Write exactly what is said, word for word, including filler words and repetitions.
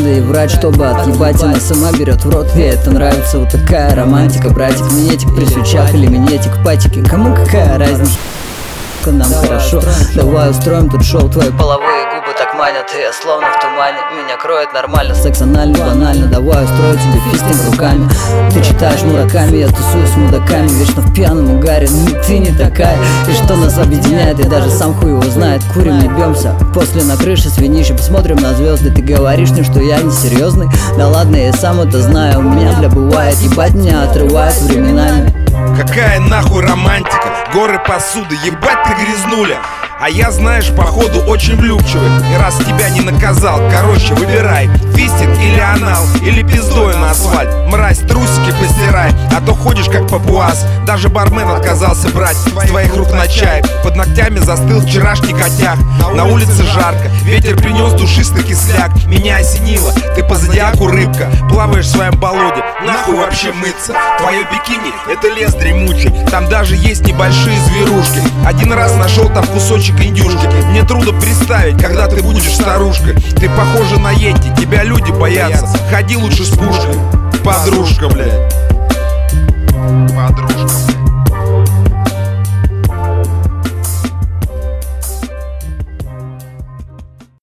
посуды и врать, чтобы отъебать. Она сама берет в рот, ей это нравится. Вот такая романтика, братик. Минетик при свечах или минетик патики. Кому какая разница? Нам хорошо, давай устроим тут шоу. Твои половые губы так манят, и я словно в тумане. Меня кроет нормально, секс анальный, банально. Давай устрою тебе фистинг руками. Ты читаешь Мураками, я тусую с мудаками. Вечно в пьяном угаре, но ты не такая. И что нас объединяет, и даже сам хуй его знает. Курим, не бьемся, после на крыше с винища. Посмотрим на звезды, ты говоришь мне, что я не серьезный. Да ладно, я сам это знаю, у меня для бывает. Ебать, меня отрывает временами. Какая нахуй романтика, горы посуды, ебать ты грязнуля. А я, знаешь, походу очень влюбчивый. И раз тебя не наказал, короче, выбирай: фистинг или анал, или пиздой на асфальт. Мразь, трусики постирай, а то ходишь как папуас. Даже бармен отказался брать с твоих рук на чай. Под ногтями застыл вчерашний котяк. На улице жарко, ветер принес душистый кисляк. Меня осенило, ты по зодиаку рыбка. Плаваешь в своем болоте, нахуй вообще мыться. Твое бикини — это лес дремучий. Там даже есть небольшие зверушки. Один раз нашел там кусочек индюшки. Мне трудно представить, когда ты будешь старушкой. Ты похожа на йети, тебя люди боятся. Ходи лучше с пушкой, подружка, блядь.